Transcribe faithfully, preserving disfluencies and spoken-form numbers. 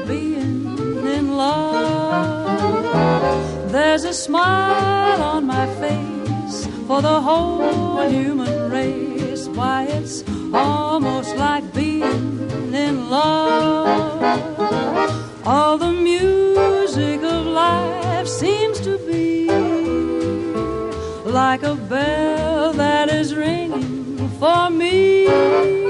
being in love. There's a smile on my face for the whole human race. Why, it's almost like being in love. All the music of life seems to be like a bell that is ringing for me.